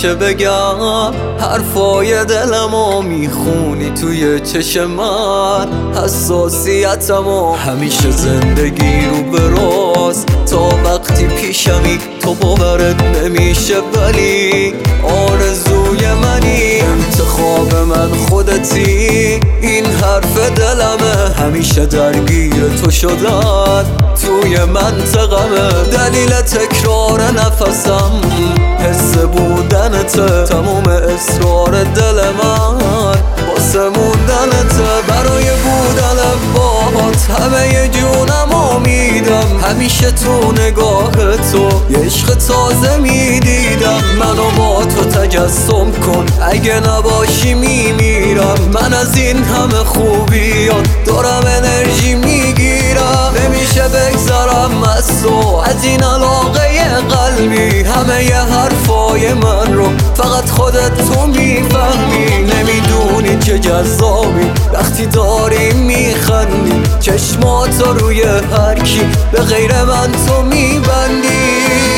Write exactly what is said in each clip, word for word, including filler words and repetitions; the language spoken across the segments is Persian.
چه بگم، حرفای دلمو میخونی توی چشم من. حساسیتمو همیشه زندگی رو براست، تا وقتی پیشمی تو باورت نمیشه، ولی آرزوی منی، انتخاب من خودتی. این حرف دلمه، همیشه درگیر تو شدن توی منطقمه. دلیل تکرار نفسم حس بودنته، تموم اصرار دل من واسه موندنته. برای بودن باهات همه جونمو میدم، همیشه تو نگاه تو یه عشق تازه میدیدم. منو با تو تجسم کن، اگه نباشی میمیرم. من از این همه خوبیات دارم انرژی میگیرم، نمیشه بگذرم از تو، از این علاقه قلبی. همه ی حرفای من رو فقط خودت تو میفهمی، نمیدونی چه جذابی وقتی داری میخندی. چشماتو روی هر کی به غیر من تو میبندی.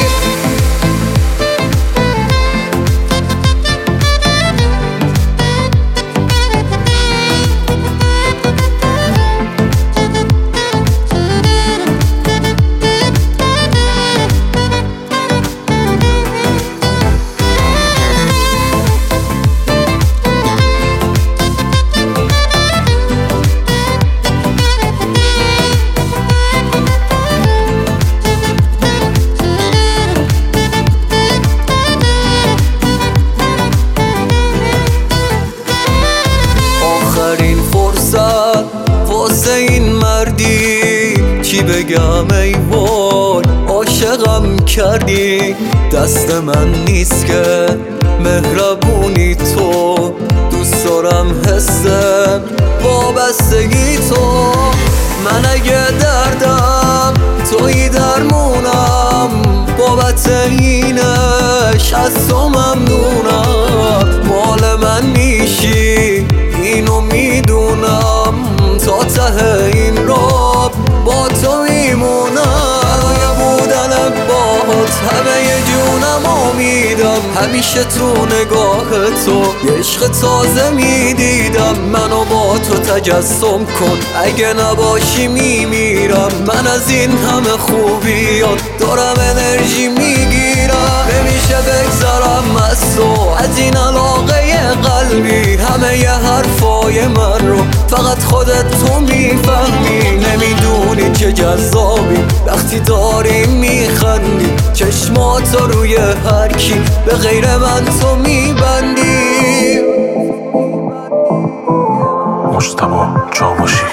واسه این مردی چی بگم ای وای، عاشقم کردی. دست من نیست که مهربونی تو، دوست دارم حسم وابستگی تو. من اگه دردم توی درمونم، بابت اینش از تو ممنونم. مال من میشی اینو میدونم، تا ته این راب با تو میمونم. برای بودن باهات همه جونمو میدم، همیشه تو نگاه تو یه عشق تازه میدیدم. منو با تو تجسم کن، اگه نباشی میمیرم. من از این همه خوبیات دارم انرژی میگیرم، نمیشه بگذرم از تو، از این علاقه قلبی. همه ی حرفای من رو فقط خودت تو میفهمی، نمیدونی چه جذابی وقتی داری میخندی. چشماتو روی هر کی به غیر من تو میبندی. مجتبی چاوشی.